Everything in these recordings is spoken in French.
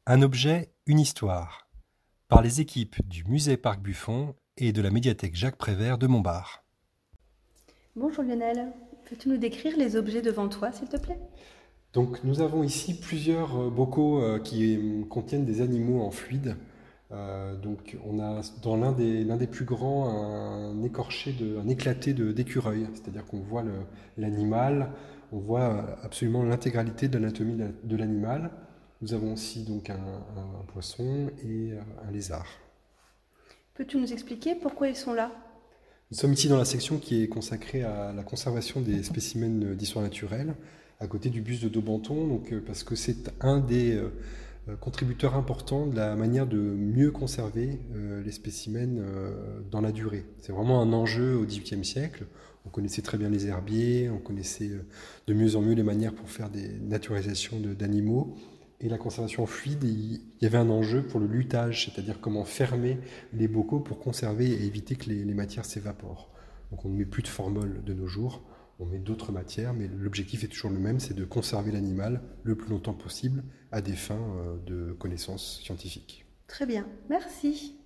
Un objet, une histoire, par les équipes du Musée Parc Buffon et de la médiathèque Jacques Prévert de Montbard. Bonjour Lionel, peux-tu nous décrire les objets devant toi, s'il te plaît? Donc nous avons ici plusieurs bocaux qui contiennent des animaux en fluide. Donc on a dans l'un des plus grands un éclaté d'écureuil, c'est-à-dire qu'on voit l'animal, on voit absolument l'intégralité de l'anatomie de l'animal. Nous avons aussi donc un poisson et un lézard. Peux-tu nous expliquer pourquoi ils sont là? Nous sommes ici dans la section qui est consacrée à la conservation des spécimens d'histoire naturelle, à côté du buste de Daubenton, parce que c'est un des contributeurs importants de la manière de mieux conserver les spécimens dans la durée. C'est vraiment un enjeu au XVIIIe siècle. On connaissait très bien les herbiers, on connaissait de mieux en mieux les manières pour faire des naturalisations d'animaux. Et la conservation fluide, il y avait un enjeu pour le lutage, c'est-à-dire comment fermer les bocaux pour conserver et éviter que les matières s'évaporent. Donc on ne met plus de formol de nos jours, on met d'autres matières, mais l'objectif est toujours le même, c'est de conserver l'animal le plus longtemps possible à des fins de connaissances scientifiques. Très bien, merci.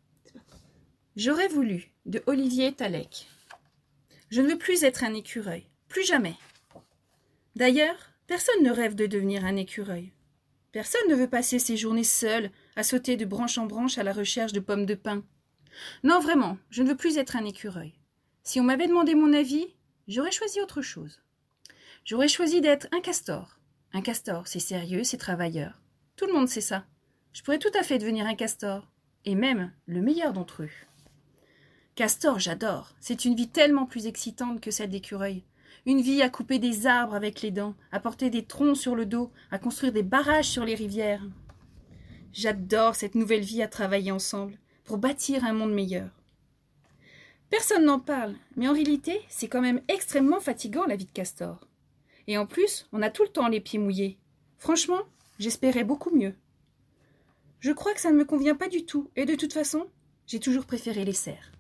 J'aurais voulu, de Olivier Talek. Je ne veux plus être un écureuil, plus jamais. D'ailleurs, personne ne rêve de devenir un écureuil. Personne ne veut passer ses journées seul, à sauter de branche en branche à la recherche de pommes de pin. Non, vraiment, je ne veux plus être un écureuil. Si on m'avait demandé mon avis, j'aurais choisi autre chose. J'aurais choisi d'être un castor. Un castor, c'est sérieux, c'est travailleur. Tout le monde sait ça. Je pourrais tout à fait devenir un castor, et même le meilleur d'entre eux. Castor, j'adore. C'est une vie tellement plus excitante que celle d'écureuil. Une vie à couper des arbres avec les dents, à porter des troncs sur le dos, à construire des barrages sur les rivières. J'adore cette nouvelle vie à travailler ensemble, pour bâtir un monde meilleur. Personne n'en parle, mais en réalité, c'est quand même extrêmement fatigant la vie de castor. Et en plus, on a tout le temps les pieds mouillés. Franchement, j'espérais beaucoup mieux. Je crois que ça ne me convient pas du tout, et de toute façon, j'ai toujours préféré les cerfs.